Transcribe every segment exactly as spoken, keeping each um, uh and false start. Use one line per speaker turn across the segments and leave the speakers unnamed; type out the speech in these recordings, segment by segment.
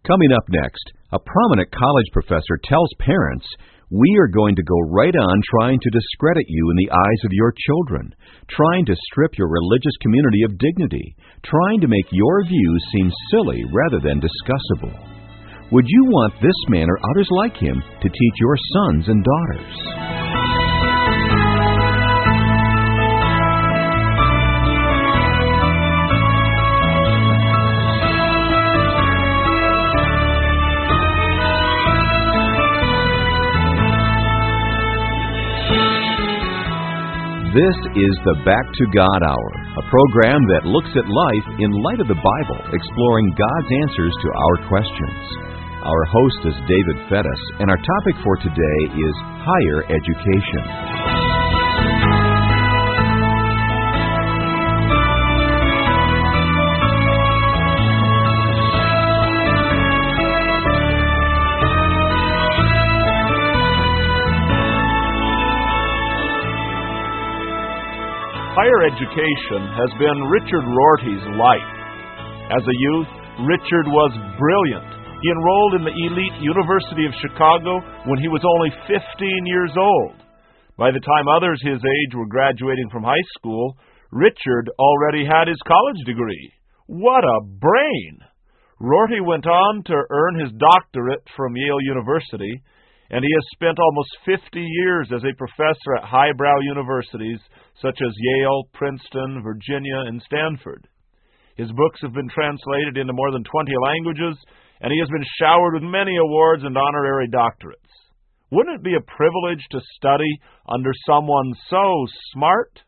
Coming up next, a prominent college professor tells parents, "We are going to go right on trying to discredit you in the eyes of your children, trying to strip your religious community of dignity, trying to make your views seem silly rather than discussable. Would you want this man or others like him to teach your sons and daughters?" This is the Back to God Hour, a program that looks at life in light of the Bible, exploring God's answers to our questions. Our host is David Fettis, and our topic for today is higher education.
Higher education has been Richard Rorty's life. As a youth, Richard was brilliant. He enrolled in the elite University of Chicago when he was only fifteen years old. By the time others his age were graduating from high school, Richard already had his college degree. What a brain! Rorty went on to earn his doctorate from Yale University, and he has spent almost fifty years as a professor at highbrow universities such as Yale, Princeton, Virginia, and Stanford. His books have been translated into more than twenty languages, and he has been showered with many awards and honorary doctorates. Wouldn't it be a privilege to study under someone so smart?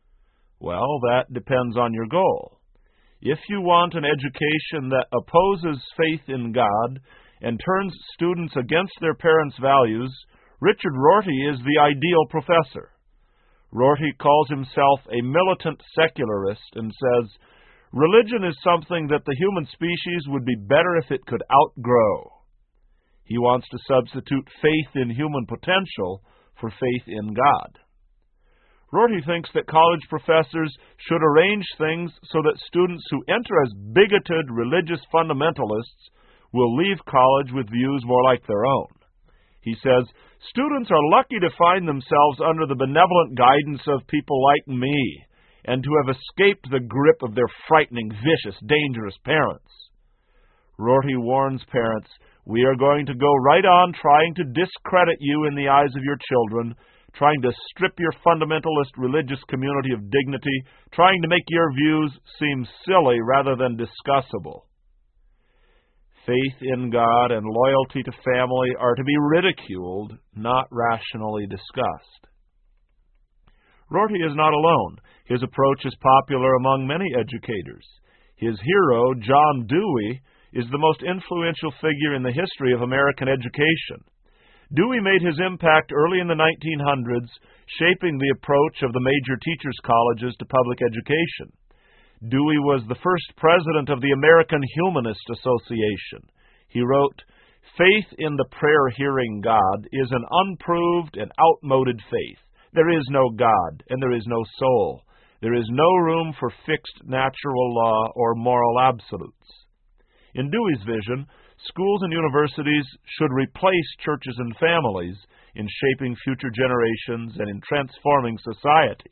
Well, that depends on your goal. If you want an education that opposes faith in God and turns students against their parents' values, Richard Rorty is the ideal professor. Rorty calls himself a militant secularist and says, "Religion is something that the human species would be better if it could outgrow." He wants to substitute faith in human potential for faith in God. Rorty thinks that college professors should arrange things so that students who enter as bigoted religious fundamentalists will leave college with views more like their own. He says, "Students are lucky to find themselves under the benevolent guidance of people like me, and to have escaped the grip of their frightening, vicious, dangerous parents." Rorty warns parents, "We are going to go right on trying to discredit you in the eyes of your children, trying to strip your fundamentalist religious community of dignity, trying to make your views seem silly rather than discussable." Faith in God and loyalty to family are to be ridiculed, not rationally discussed. Rorty is not alone. His approach is popular among many educators. His hero, John Dewey, is the most influential figure in the history of American education. Dewey made his impact early in the nineteen hundreds, shaping the approach of the major teachers' colleges to public education. Dewey was the first president of the American Humanist Association. He wrote, "Faith in the prayer-hearing God is an unproved and outmoded faith. There is no God, and there is no soul. There is no room for fixed natural law or moral absolutes." In Dewey's vision, schools and universities should replace churches and families in shaping future generations and in transforming society.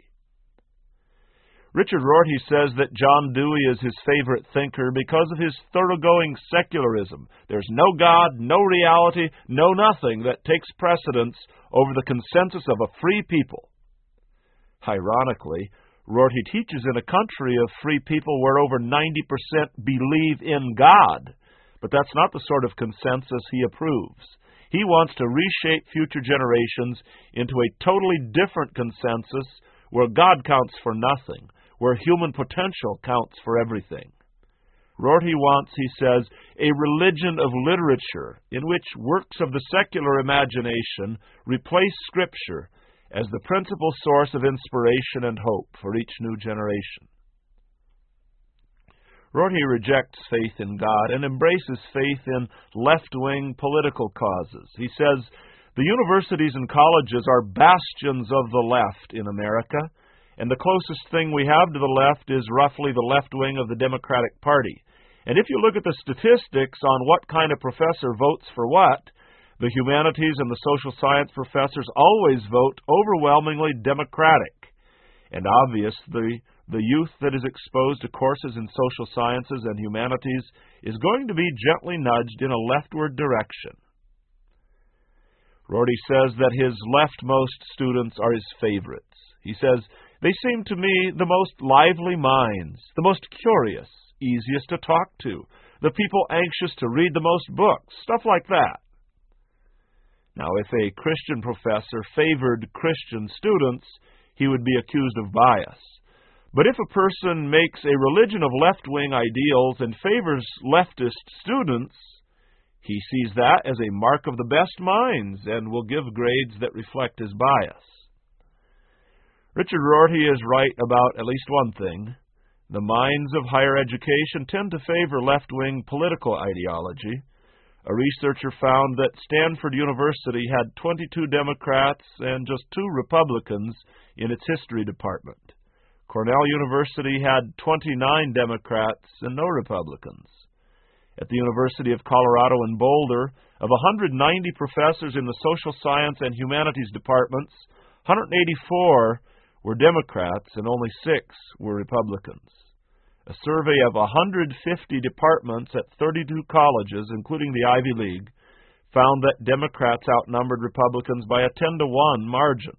Richard Rorty says that John Dewey is his favorite thinker because of his thoroughgoing secularism. There's no God, no reality, no nothing that takes precedence over the consensus of a free people. Ironically, Rorty teaches in a country of free people where over ninety percent believe in God, but that's not the sort of consensus he approves. He wants to reshape future generations into a totally different consensus where God counts for nothing, where human potential counts for everything. Rorty wants, he says, a religion of literature in which works of the secular imagination replace Scripture as the principal source of inspiration and hope for each new generation. Rorty rejects faith in God and embraces faith in left-wing political causes. He says, "The universities and colleges are bastions of the left in America, and the closest thing we have to the left is roughly the left wing of the Democratic Party. And if you look at the statistics on what kind of professor votes for what, the humanities and the social science professors always vote overwhelmingly Democratic. And obviously, the youth that is exposed to courses in social sciences and humanities is going to be gently nudged in a leftward direction. Rorty says that his leftmost students are his favorites. He says, "They seem to me the most lively minds, the most curious, easiest to talk to, the people anxious to read the most books," stuff like that. Now, if a Christian professor favored Christian students, he would be accused of bias. But if a person makes a religion of left-wing ideals and favors leftist students, he sees that as a mark of the best minds and will give grades that reflect his bias. Richard Rorty is right about at least one thing. The minds of higher education tend to favor left-wing political ideology. A researcher found that Stanford University had twenty-two Democrats and just two Republicans in its history department. Cornell University had twenty-nine Democrats and no Republicans. At the University of Colorado in Boulder, of one hundred ninety professors in the social science and humanities departments, one hundred eighty-four were Democrats and only six were Republicans. A survey of one hundred fifty departments at thirty-two colleges, including the Ivy League, found that Democrats outnumbered Republicans by a ten to one margin.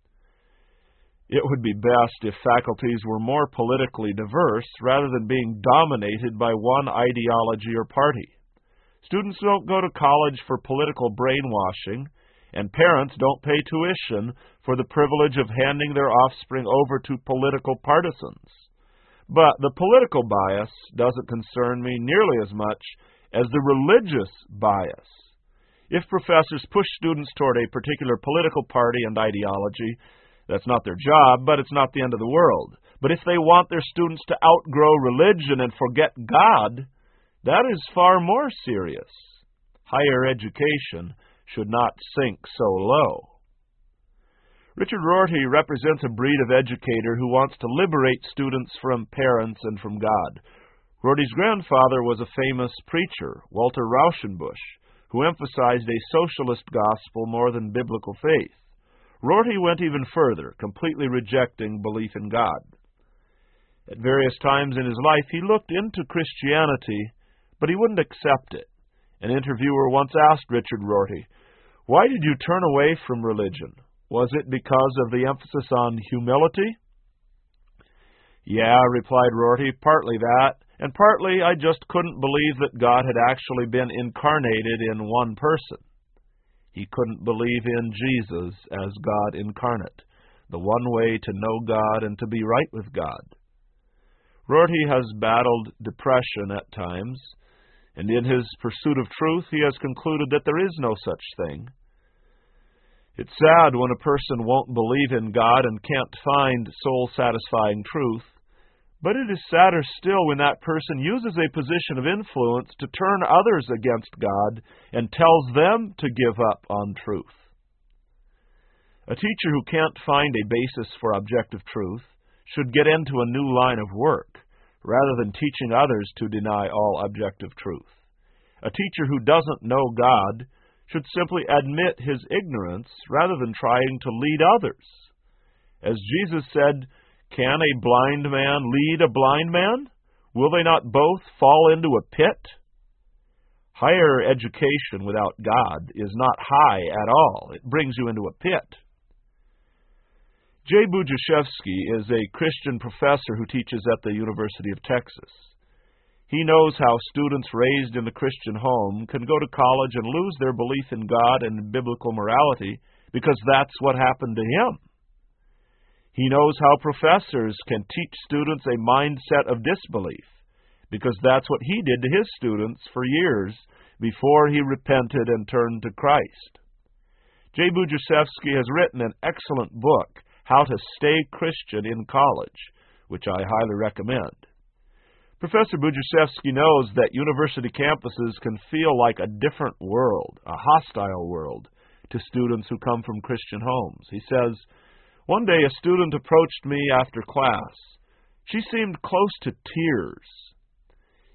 It would be best if faculties were more politically diverse rather than being dominated by one ideology or party. Students don't go to college for political brainwashing, and parents don't pay tuition for the privilege of handing their offspring over to political partisans. But the political bias doesn't concern me nearly as much as the religious bias. If professors push students toward a particular political party and ideology, that's not their job, but it's not the end of the world. But if they want their students to outgrow religion and forget God, that is far more serious. Higher education should not sink so low. Richard Rorty represents a breed of educator who wants to liberate students from parents and from God. Rorty's grandfather was a famous preacher, Walter Rauschenbusch, who emphasized a socialist gospel more than biblical faith. Rorty went even further, completely rejecting belief in God. At various times in his life, he looked into Christianity, but he wouldn't accept it. An interviewer once asked Richard Rorty, "Why did you turn away from religion? Was it because of the emphasis on humility?" "Yeah," replied Rorty, "partly that, and partly I just couldn't believe that God had actually been incarnated in one person." He couldn't believe in Jesus as God incarnate, the one way to know God and to be right with God. Rorty has battled depression at times, and in his pursuit of truth, he has concluded that there is no such thing. It's sad when a person won't believe in God and can't find soul-satisfying truth, but it is sadder still when that person uses a position of influence to turn others against God and tells them to give up on truth. A teacher who can't find a basis for objective truth should get into a new line of work, rather than teaching others to deny all objective truth. A teacher who doesn't know God should simply admit his ignorance rather than trying to lead others. As Jesus said, "Can a blind man lead a blind man? Will they not both fall into a pit?" Higher education without God is not high at all. It brings you into a pit. Jay Budziszewski is a Christian professor who teaches at the University of Texas. He knows how students raised in the Christian home can go to college and lose their belief in God and biblical morality because that's what happened to him. He knows how professors can teach students a mindset of disbelief, because that's what he did to his students for years before he repented and turned to Christ. Jay Budziszewski has written an excellent book, How to Stay Christian in College, which I highly recommend. Professor Budziszewski knows that university campuses can feel like a different world, a hostile world, to students who come from Christian homes. He says, "One day a student approached me after class. She seemed close to tears.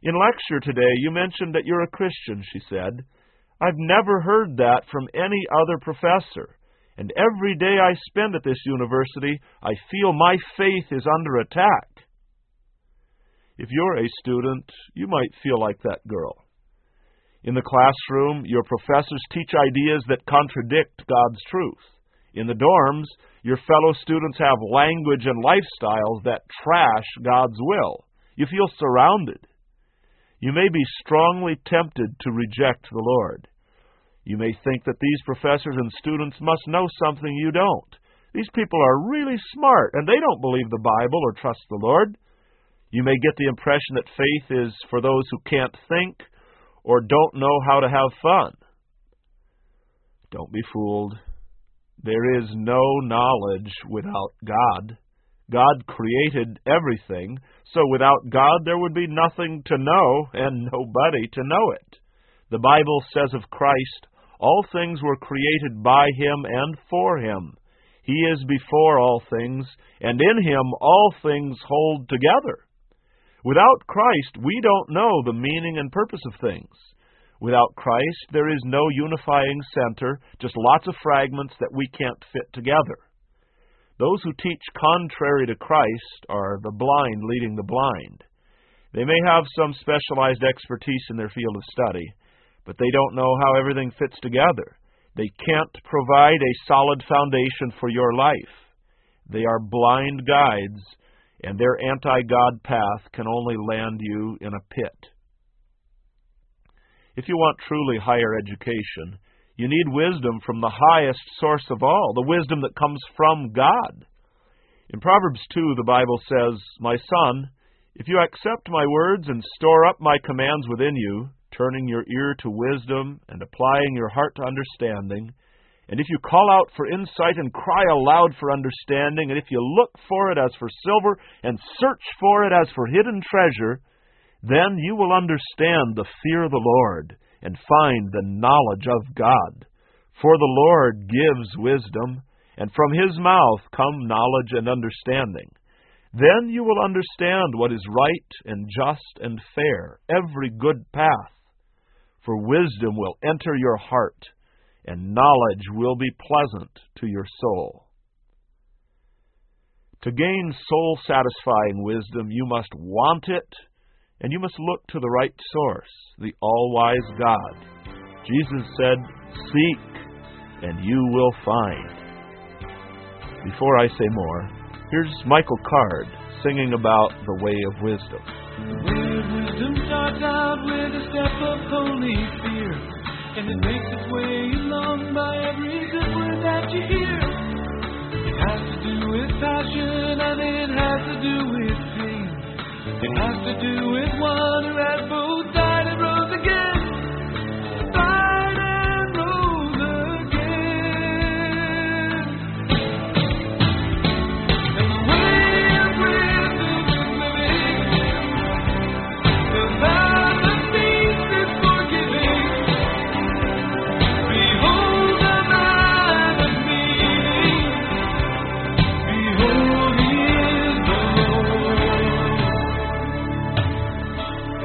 In lecture today, you mentioned that you're a Christian, she said. I've never heard that from any other professor, and every day I spend at this university, I feel my faith is under attack. If you're a student, you might feel like that girl. In the classroom, your professors teach ideas that contradict God's truth. In the dorms, your fellow students have language and lifestyles that trash God's will. You feel surrounded. You may be strongly tempted to reject the Lord. You may think that these professors and students must know something you don't. These people are really smart, and they don't believe the Bible or trust the Lord. You may get the impression that faith is for those who can't think or don't know how to have fun. Don't be fooled. There is no knowledge without God. God created everything, so without God there would be nothing to know and nobody to know it. The Bible says of Christ, all things were created by Him and for Him. He is before all things, and in Him all things hold together. Without Christ, we don't know the meaning and purpose of things. Without Christ, there is no unifying center, just lots of fragments that we can't fit together. Those who teach contrary to Christ are the blind leading the blind. They may have some specialized expertise in their field of study, but they don't know how everything fits together. They can't provide a solid foundation for your life. They are blind guides, and their anti-God path can only land you in a pit. If you want truly higher education, you need wisdom from the highest source of all, the wisdom that comes from God. In Proverbs two, the Bible says, My son, if you accept my words and store up my commands within you, turning your ear to wisdom and applying your heart to understanding, and if you call out for insight and cry aloud for understanding, and if you look for it as for silver and search for it as for hidden treasure, then you will understand the fear of the Lord and find the knowledge of God. For the Lord gives wisdom, and from His mouth come knowledge and understanding. Then you will understand what is right and just and fair, every good path. For wisdom will enter your heart, and knowledge will be pleasant to your soul. To gain soul-satisfying wisdom, you must want it, and you must look to the right source, the all-wise God. Jesus said, Seek, and you will find. Before I say more, here's Michael Card singing about the way of wisdom.
The way of wisdom starts out with a step of holy fear, and it makes its way along by every good word that you hear. It has to do with passion, and it has to do with pain. It has to do with one who has both died and rose again. Died and rose again. And the way of wisdom is living. The path of peace is forgiving. Behold the man of meaning. Behold, he is the Lord.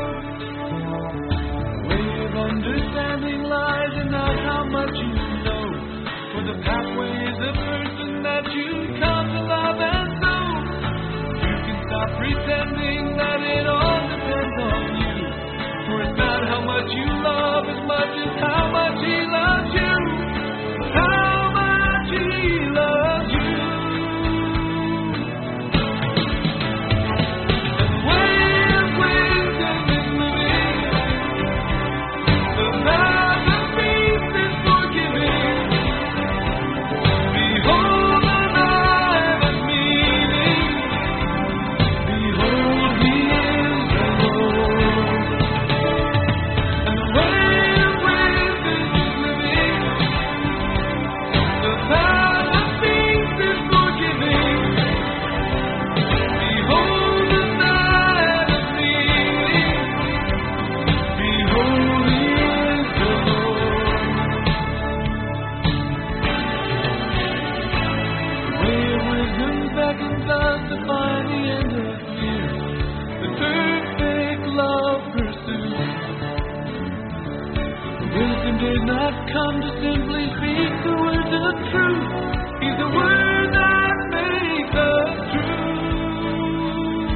Wisdom did not come to simply speak the words of truth. He's the word that makes us true.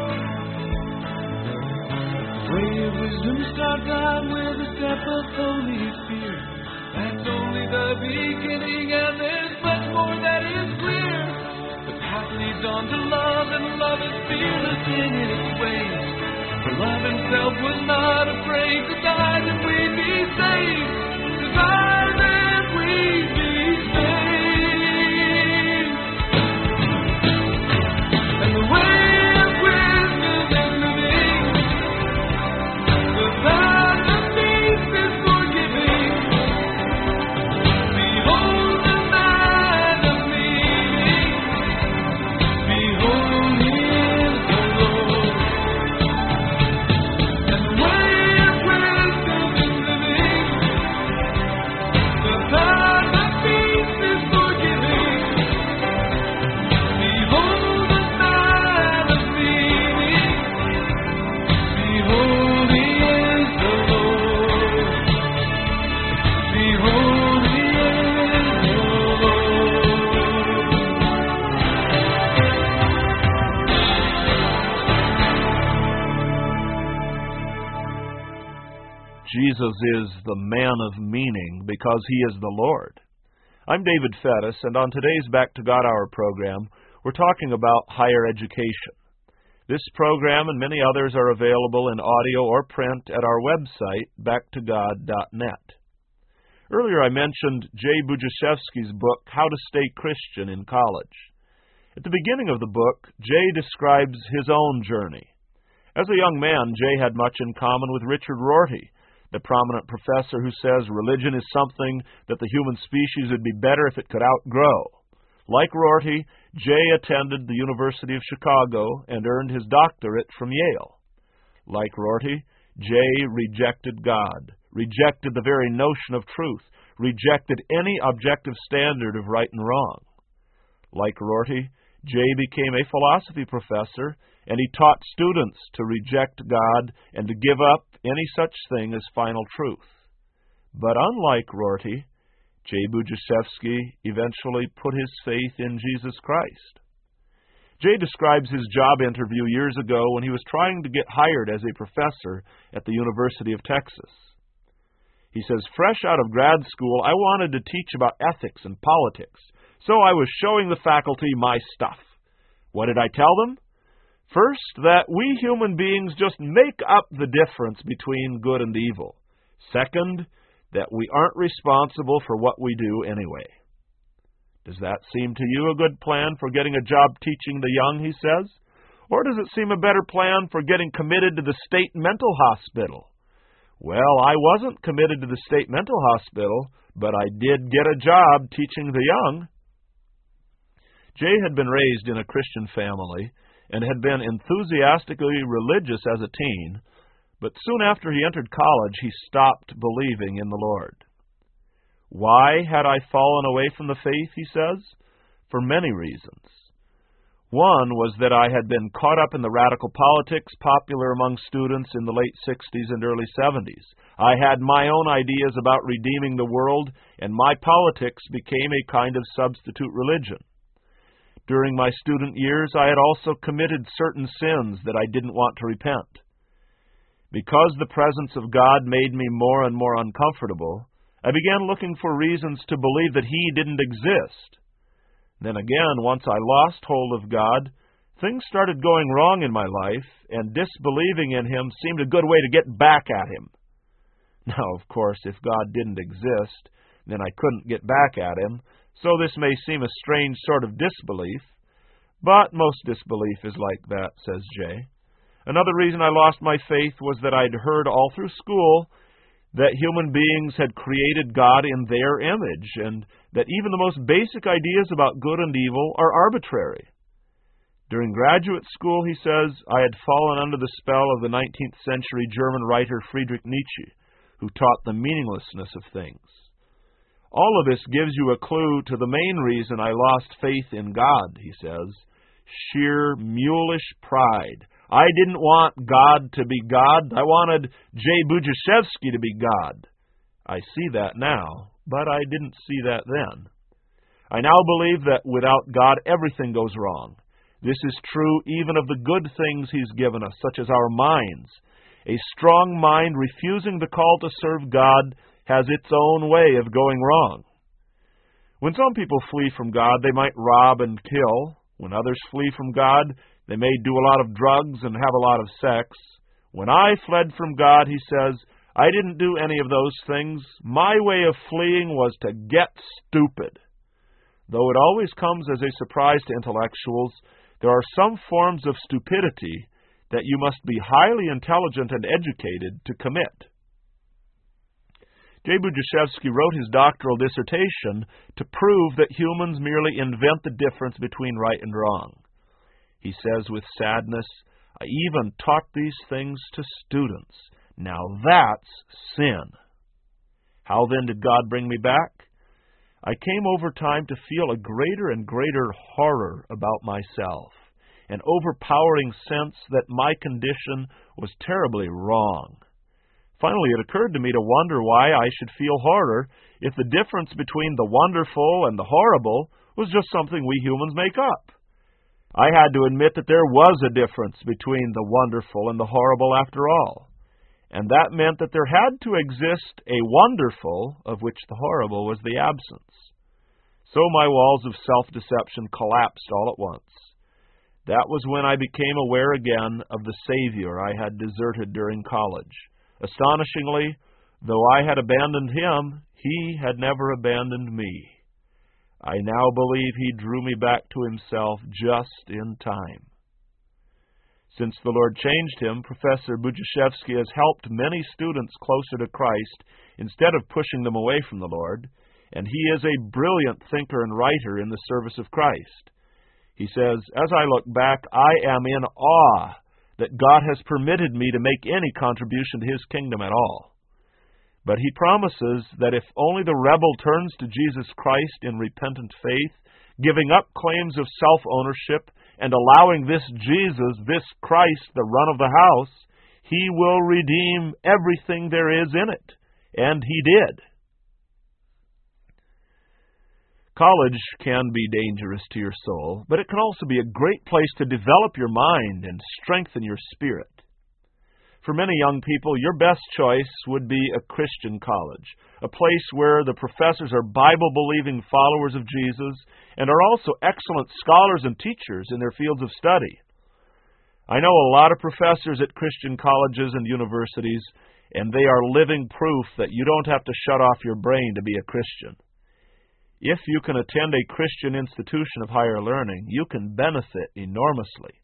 The way of wisdom starts out with a step of holy fear. That's only the beginning, and there's much more that is clear. The path leads on to love, and love is fearless in its ways. For love himself was not afraid to die that we'd be saved. To die that we'd be saved. And the way of wisdom is living. The path of peace is forgiving. Behold the man of meaning. Behold he is the Lord. And the way of wisdom is living. The path of peace is forgiving. Behold the man of meaning. Behold he is the Lord. Behold he is the Lord.
Jesus is the man of meaning because he is the Lord. I'm David Fettis, and on today's Back to God Hour program, we're talking about higher education. This program and many others are available in audio or print at our website, back to god dot net. Earlier I mentioned Jay Budziszewski's book, How to Stay Christian in College. At the beginning of the book, Jay describes his own journey. As a young man, Jay had much in common with Richard Rorty, the prominent professor who says religion is something that the human species would be better if it could outgrow. Like Rorty, Jay attended the University of Chicago and earned his doctorate from Yale. Like Rorty, Jay rejected God, rejected the very notion of truth, rejected any objective standard of right and wrong. Like Rorty, Jay became a philosophy professor, and he taught students to reject God and to give up any such thing as final truth. But unlike Rorty, Jay Budziszewski eventually put his faith in Jesus Christ. Jay describes his job interview years ago when he was trying to get hired as a professor at the University of Texas. He says, fresh out of grad school, I wanted to teach about ethics and politics, so I was showing the faculty my stuff. What did I tell them? First, that we human beings just make up the difference between good and evil. Second, that we aren't responsible for what we do anyway. Does that seem to you a good plan for getting a job teaching the young, he says? Or does it seem a better plan for getting committed to the state mental hospital? Well, I wasn't committed to the state mental hospital, but I did get a job teaching the young. Jay had been raised in a Christian family and had been enthusiastically religious as a teen, but soon after he entered college, he stopped believing in the Lord. Why had I fallen away from the faith, he says? For many reasons. One was that I had been caught up in the radical politics popular among students in the late sixties and early seventies. I had my own ideas about redeeming the world, and my politics became a kind of substitute religion. During my student years, I had also committed certain sins that I didn't want to repent. Because the presence of God made me more and more uncomfortable, I began looking for reasons to believe that He didn't exist. Then again, once I lost hold of God, things started going wrong in my life, and disbelieving in Him seemed a good way to get back at Him. Now, of course, if God didn't exist, then I couldn't get back at Him, so this may seem a strange sort of disbelief, but most disbelief is like that, says Jay. Another reason I lost my faith was that I'd heard all through school that human beings had created God in their image, and that even the most basic ideas about good and evil are arbitrary. During graduate school, he says, I had fallen under the spell of the nineteenth century German writer Friedrich Nietzsche, who taught the meaninglessness of things. All of this gives you a clue to the main reason I lost faith in God, he says. Sheer mulish pride. I didn't want God to be God. I wanted Jay Budziszewski to be God. I see that now, but I didn't see that then. I now believe that without God, everything goes wrong. This is true even of the good things He's given us, such as our minds. A strong mind refusing the call to serve God has its own way of going wrong. When some people flee from God, they might rob and kill. When others flee from God, they may do a lot of drugs and have a lot of sex. When I fled from God, he says, I didn't do any of those things. My way of fleeing was to get stupid. Though it always comes as a surprise to intellectuals, there are some forms of stupidity that you must be highly intelligent and educated to commit. J. Budziszewski wrote his doctoral dissertation to prove that humans merely invent the difference between right and wrong. He says with sadness, I even taught these things to students. Now that's sin. How then did God bring me back? I came over time to feel a greater and greater horror about myself, an overpowering sense that my condition was terribly wrong. Finally, it occurred to me to wonder why I should feel horror if the difference between the wonderful and the horrible was just something we humans make up. I had to admit that there was a difference between the wonderful and the horrible after all, and that meant that there had to exist a wonderful of which the horrible was the absence. So my walls of self-deception collapsed all at once. That was when I became aware again of the Savior I had deserted during college. Astonishingly, though I had abandoned Him, He had never abandoned me. I now believe He drew me back to Himself just in time. Since the Lord changed him, Professor Budziszewski has helped many students closer to Christ instead of pushing them away from the Lord, and he is a brilliant thinker and writer in the service of Christ. He says, as I look back, I am in awe that God has permitted me to make any contribution to His kingdom at all. But he promises that if only the rebel turns to Jesus Christ in repentant faith, giving up claims of self-ownership, and allowing this Jesus, this Christ, the run of the house, He will redeem everything there is in it. And He did. College can be dangerous to your soul, but it can also be a great place to develop your mind and strengthen your spirit. For many young people, your best choice would be a Christian college, a place where the professors are Bible-believing followers of Jesus and are also excellent scholars and teachers in their fields of study. I know a lot of professors at Christian colleges and universities, and they are living proof that you don't have to shut off your brain to be a Christian. If you can attend a Christian institution of higher learning, you can benefit enormously.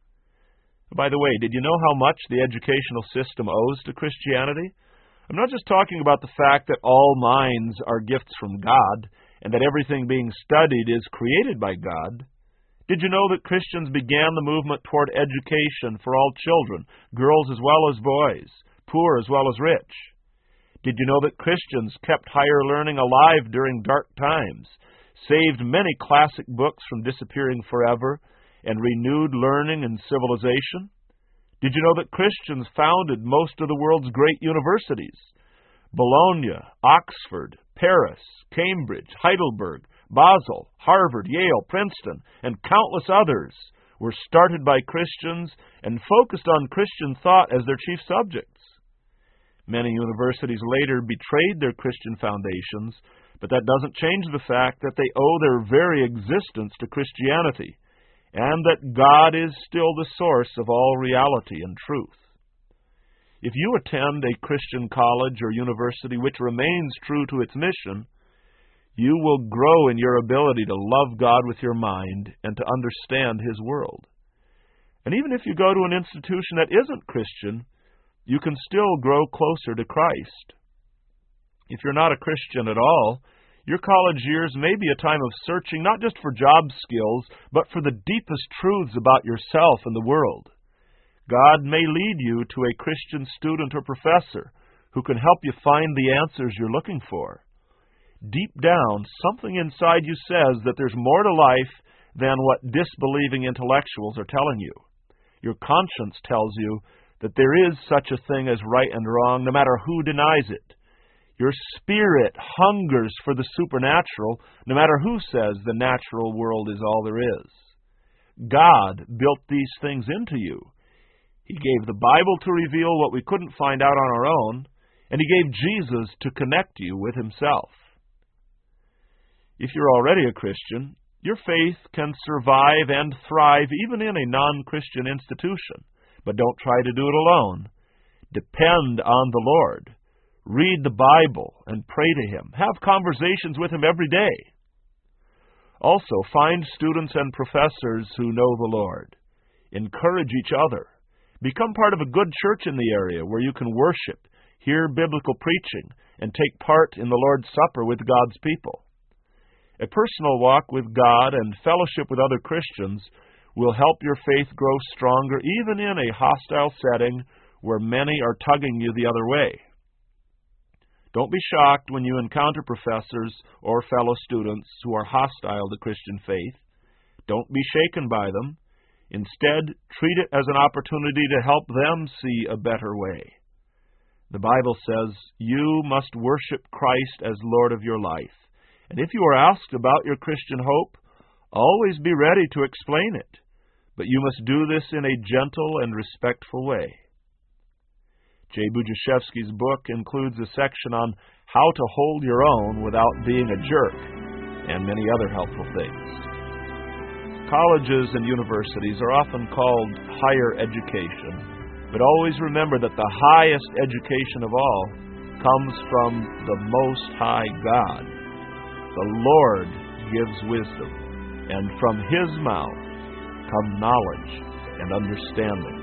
By the way, did you know how much the educational system owes to Christianity? I'm not just talking about the fact that all minds are gifts from God and that everything being studied is created by God. Did you know that Christians began the movement toward education for all children, girls as well as boys, poor as well as rich? Did you know that Christians kept higher learning alive during dark times, saved many classic books from disappearing forever, and renewed learning and civilization? Did you know that Christians founded most of the world's great universities? Bologna, Oxford, Paris, Cambridge, Heidelberg, Basel, Harvard, Yale, Princeton, and countless others were started by Christians and focused on Christian thought as their chief subjects. Many universities later betrayed their Christian foundations, but that doesn't change the fact that they owe their very existence to Christianity, and that God is still the source of all reality and truth. If you attend a Christian college or university which remains true to its mission, you will grow in your ability to love God with your mind and to understand His world. And even if you go to an institution that isn't Christian, you can still grow closer to Christ. If you're not a Christian at all, your college years may be a time of searching not just for job skills, but for the deepest truths about yourself and the world. God may lead you to a Christian student or professor who can help you find the answers you're looking for. Deep down, something inside you says that there's more to life than what disbelieving intellectuals are telling you. Your conscience tells you that there is such a thing as right and wrong, no matter who denies it. Your spirit hungers for the supernatural, no matter who says the natural world is all there is. God built these things into you. He gave the Bible to reveal what we couldn't find out on our own, and He gave Jesus to connect you with Himself. If you're already a Christian, your faith can survive and thrive even in a non-Christian institution. But don't try to do it alone. Depend on the Lord. Read the Bible and pray to Him. Have conversations with Him every day. Also, find students and professors who know the Lord. Encourage each other. Become part of a good church in the area where you can worship, hear biblical preaching, and take part in the Lord's Supper with God's people. A personal walk with God and fellowship with other Christians will help your faith grow stronger even in a hostile setting where many are tugging you the other way. Don't be shocked when you encounter professors or fellow students who are hostile to Christian faith. Don't be shaken by them. Instead, treat it as an opportunity to help them see a better way. The Bible says, you must worship Christ as Lord of your life. And if you are asked about your Christian hope, always be ready to explain it. But you must do this in a gentle and respectful way. Jay Budziszewski's book includes a section on how to hold your own without being a jerk, and many other helpful things. Colleges and universities are often called higher education, but always remember that the highest education of all comes from the Most High God. The Lord gives wisdom, and from His mouth come knowledge and understanding.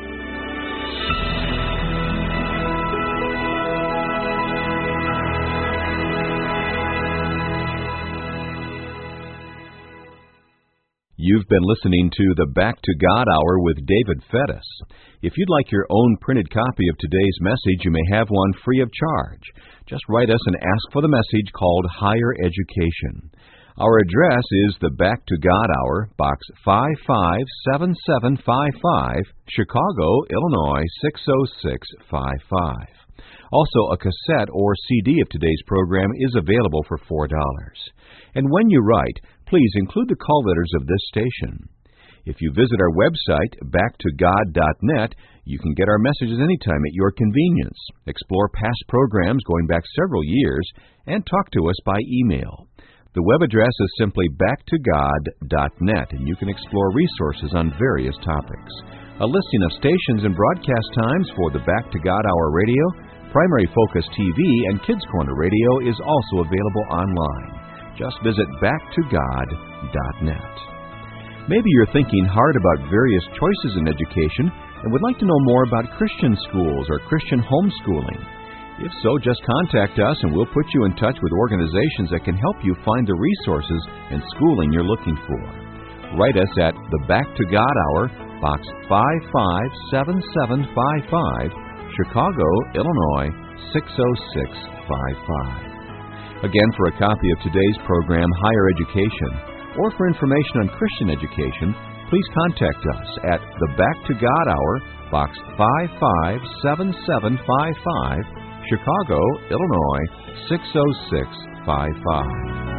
You've been listening to the Back to God Hour with David Fettis. If you'd like your own printed copy of today's message, you may have one free of charge. Just write us and ask for the message called Higher Education. Our address is the Back to God Hour, Box five five seven seven five five, Chicago, Illinois six oh six five five. Also, a cassette or C D of today's program is available for four dollars. And when you write, please include the call letters of this station. If you visit our website, back to god dot net, you can get our messages anytime at your convenience, explore past programs going back several years, and talk to us by email. The web address is simply back to god dot net, and you can explore resources on various topics. A listing of stations and broadcast times for the Back to God Hour radio, Primary Focus T V, and Kids Corner Radio is also available online. Just visit back to god dot net. Maybe you're thinking hard about various choices in education and would like to know more about Christian schools or Christian homeschooling. If so, just contact us and we'll put you in touch with organizations that can help you find the resources and schooling you're looking for. Write us at the Back to God Hour, Box five five seven seven five five, Chicago, Illinois six oh six five five. Again, for a copy of today's program, Higher Education, or for information on Christian education, please contact us at the Back to God Hour, Box five five seven seven five five, Chicago, Illinois six oh six five five.